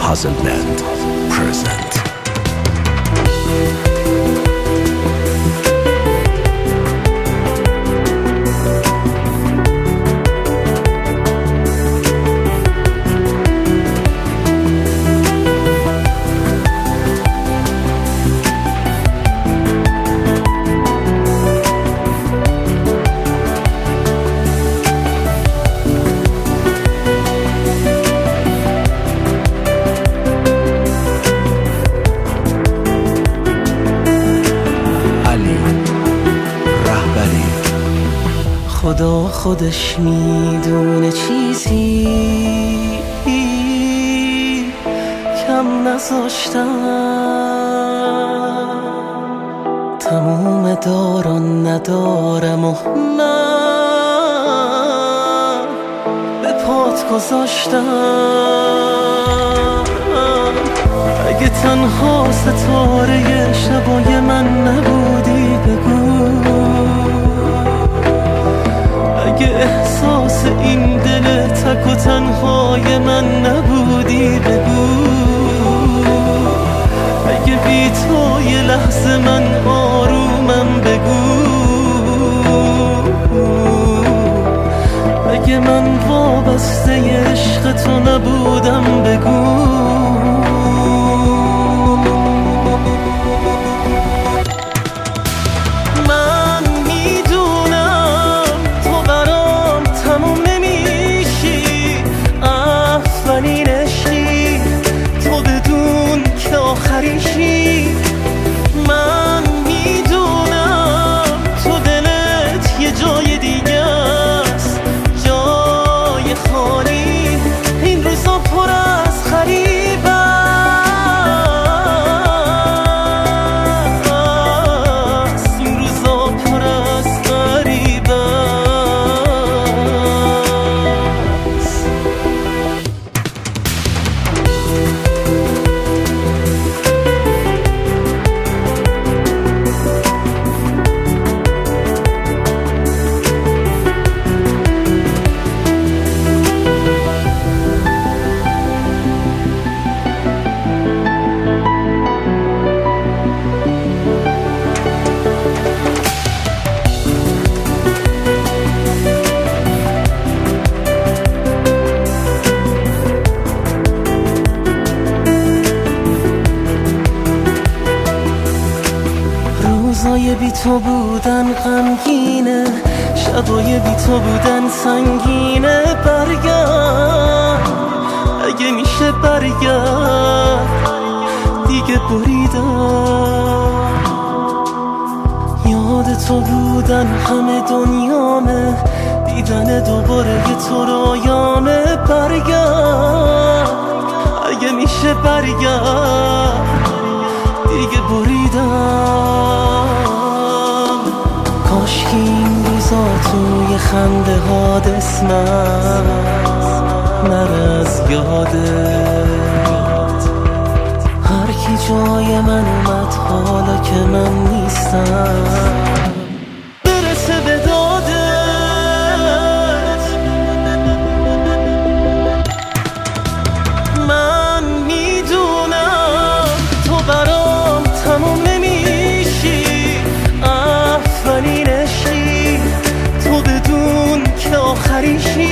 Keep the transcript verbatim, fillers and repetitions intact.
Hazelland present. خدا خودش میدونه چیزی کم نذاشتم، تموم داران ندارم و من به پات گذاشتم. اگه تنها ستاره شبای من نبودی بگو، اگه احساس این دل تک و تنهای من نبودی بگو، اگه بی تو یه لحظه من آرومم بگو، اگه من وابسته عشق تو نبودم بگو. من میدونم تو دلت یه جای دیگه است، جای خالی، این روزا پر از غریب است، این روزا پر از غریب است. روزای بی تو بودن غمگینه، شبای بی تو بودن سنگینه. برگرد اگه میشه، برگرد دیگه بریدم. یاد تو بودن همه دنیامه، دیدن دوباره یه تو رویامه. برگرد اگه میشه، برگرد دیگه بریدم. کاش که این روزا توی خنده ها اسمم نره از یادت. هر کی جای من اومد حالا که من نیستم برسه به دادت. من میدونم تو برام تموم نمیشی، اولین عشقی تو بدون که آخریشی.